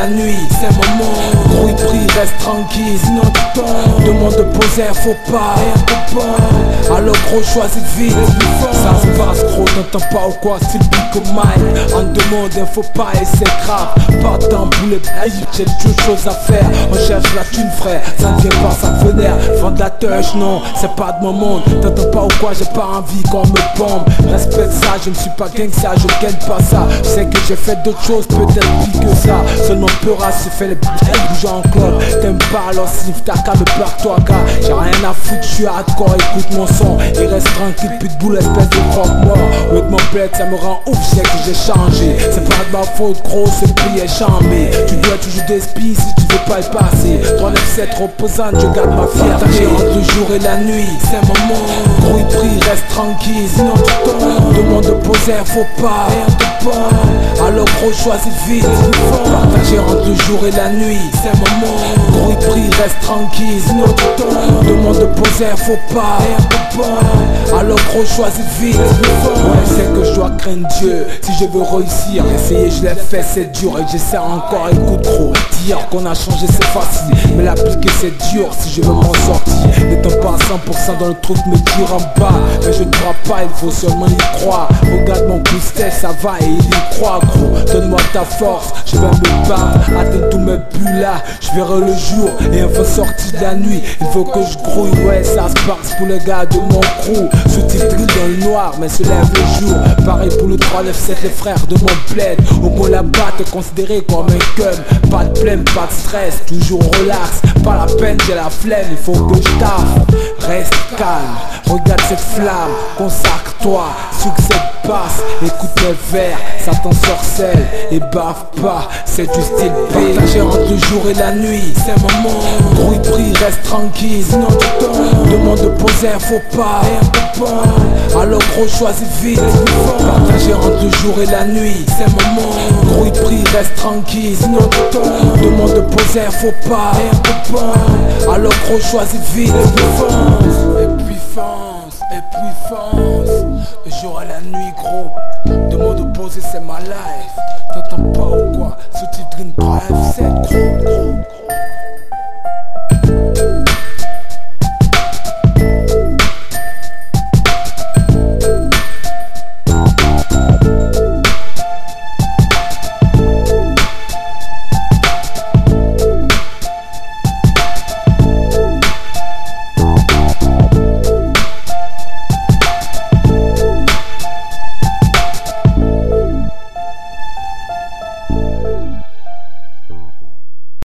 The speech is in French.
la nuit, c'est un moment. Gros il prie, reste tranquille, sinon tu tombes. Demande de poser, faut pas, rien de bon. Alors gros choisis vite, ça se passe gros, t'entends pas ou quoi, c'est le big Mike. On demande, faut pas et c'est grave. Pas d'un boulet, j'ai deux choses à faire. On cherche la thune frère, ça ne vient pas, ça vénère. Vendre la touche, non, c'est pas de mon monde. T'entends pas ou quoi, j'ai pas envie qu'on me bombe. Respecte ça, je ne suis pas gang ça, je gagne pas ça. Je sais que j'ai fait d'autres choses, peut-être pire que ça. Seulement peur à se faire les bouger en club. T'aimes pas alors sniff ta cas, me pars-toi gars. J'ai rien à foutre, je suis hardcore, écoute mon son. Et reste tranquille, pitbull, espèce de croque-mort. Avec mon bled, ça me rend ouf, je sais que j'ai changé. C'est pas de ma faute, gros, c'est prix est chambé. Tu dois toujours des spies si tu veux pas y passer. 397 reposante, je garde ma fierté. Entre le jour et la nuit, c'est un moment. Gros il prie, reste tranquille, sinon tu tombes. Demande de poser, faut pas, rien de bon. Alors gros choisis vite, partager entre le jour et la nuit, c'est un moment. Gros il prie, reste tranquille, sinon tu tombes. Demande de poser, faut pas, rien de bon. Alors gros choisis vite, ouais c'est que je dois craindre Dieu. Si je veux réussir, essayer je l'ai fait, c'est dur. Et j'essaie encore, écoute gros. Dire qu'on a changé c'est facile, mais l'appliquer c'est dur si je veux m'en sortir. N'étant pas à 100% dans le truc me tire en bas. Mais je ne crois pas, il faut seulement y croire. Regarde mon pistec, ça va et il y croit gros. Donne-moi ta force, je vais me battre. Atteindre tous mes buts là, je verrai le jour. Et enfin sortir de la nuit, il faut que je grouille. Ouais ça se passe pour les gars de mon crew. Sous-titré dans le noir mais se lève le jour. Pareil pour le 397 les frères de mon bled. Au moins là-bas t'es considéré comme un cum. Pas de plainte, pas de stress, toujours relax. Pas la peine, j'ai la flemme, il faut que je taffe. Reste calme, regarde cette flamme. Consacre-toi, succès passe. Écoute mes vers, ça t'ensorcelle. Et bave pas, c'est du style B. Partager entre le jour et la nuit, c'est un moment. Gros il prie, reste tranquille, sinon tu tombes. Demande de poser, faut pas, rien de bon. Alors gros choisis vite, partager entre le jour et la nuit, c'est un moment. Gros il prie, reste tranquille, sinon tu tombes. Demande de poser, faut pas, rien de bon. Alors gros choisis vite, et puis fonce. Le jour et la nuit gros. Demande de poser, c'est ma life. T'entends pas ou quoi? Sous-titre 3F7 gros.